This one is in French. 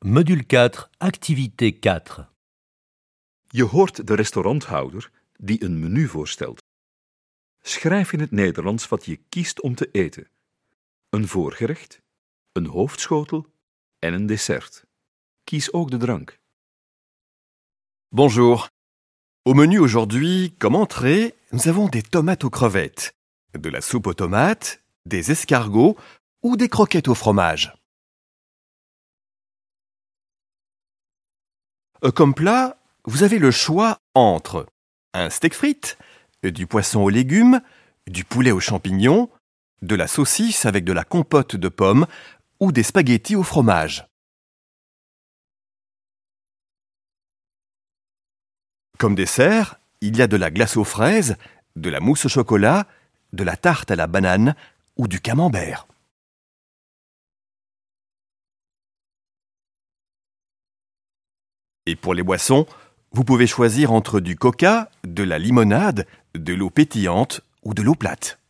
Module 4, activité 4. Je hoort de restauranthouder die een menu voorstelt. Schrijf in het Nederlands wat je kiest om te eten. Een voorgerecht, een hoofdschotel en een dessert. Kies ook de drank. Bonjour. Au menu aujourd'hui, comme entrée, nous avons des tomates aux crevettes, de la soupe aux tomates, des escargots ou des croquettes au fromage. Comme plat, vous avez le choix entre un steak frites, du poisson aux légumes, du poulet aux champignons, de la saucisse avec de la compote de pommes ou des spaghettis au fromage. Comme dessert, il y a de la glace aux fraises, de la mousse au chocolat, de la tarte à la banane ou du camembert. Et pour les boissons, vous pouvez choisir entre du coca, de la limonade, de l'eau pétillante ou de l'eau plate.